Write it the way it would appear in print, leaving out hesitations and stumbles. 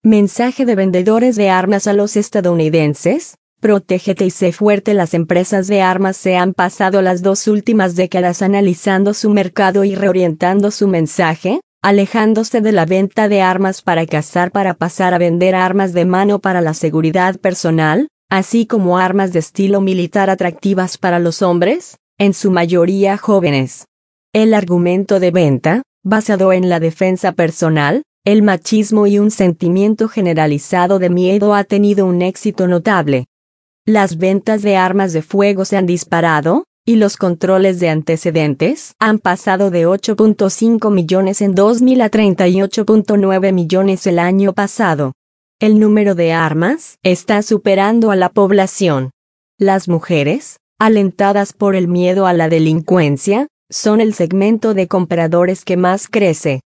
Mensaje de vendedores de armas a los estadounidenses: protégete y sé fuerte. Las empresas de armas se han pasado las 2 últimas décadas analizando su mercado y reorientando su mensaje, alejándose de la venta de armas para cazar para pasar a vender armas de mano para la seguridad personal, así como armas de estilo militar atractivas para los hombres, en su mayoría jóvenes. El argumento de venta, basado en la defensa personal, el machismo y un sentimiento generalizado de miedo, ha tenido un éxito notable. Las ventas de armas de fuego se han disparado, y los controles de antecedentes han pasado de 8.5 millones en 2000 a 38.9 millones el año pasado. El número de armas está superando a la población. Las mujeres, alentadas por el miedo a la delincuencia, son el segmento de compradores que más crece.